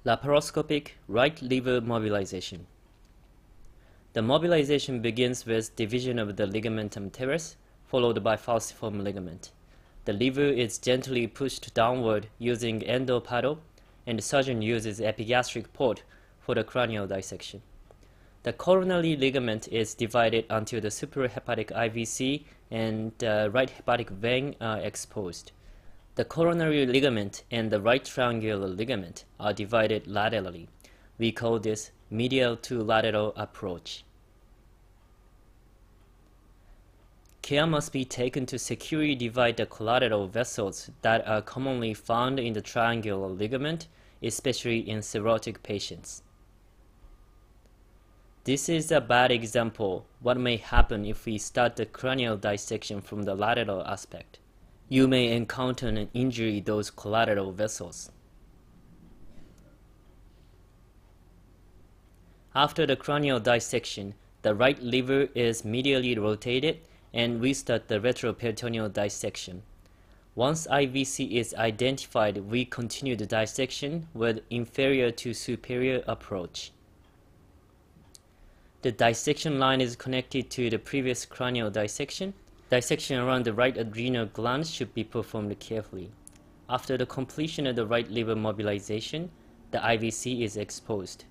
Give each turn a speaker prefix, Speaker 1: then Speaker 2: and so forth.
Speaker 1: Laparoscopic right lever mobilization. The mobilization begins with division of the ligamentum teres, followed by falciform ligament. The lever is gently pushed downward using endopaddle, and the surgeon uses epigastric port for the cranial dissection. The coronary ligament is divided until the suprahepatic IVC and right hepatic vein are exposed. The coronary ligament and the right triangular ligament are divided laterally. We call this medial to lateral approach. Care must be taken to securely divide the collateral vessels that are commonly found in the triangular ligament, especially in cirrhotic patients. This is a bad example. What may happen if we start the cranial dissection from the lateral aspect? You may encounter and injure those collateral vessels. After the cranial dissection, the right liver is medially rotated and we start the retroperitoneal dissection. Once IVC is identified, we continue the dissection with inferior to superior approach. The dissection line is connected to the previous cranial dissection. Dissection around the right adrenal gland should be performed carefully. After the completion of the right liver mobilization, the IVC is exposed.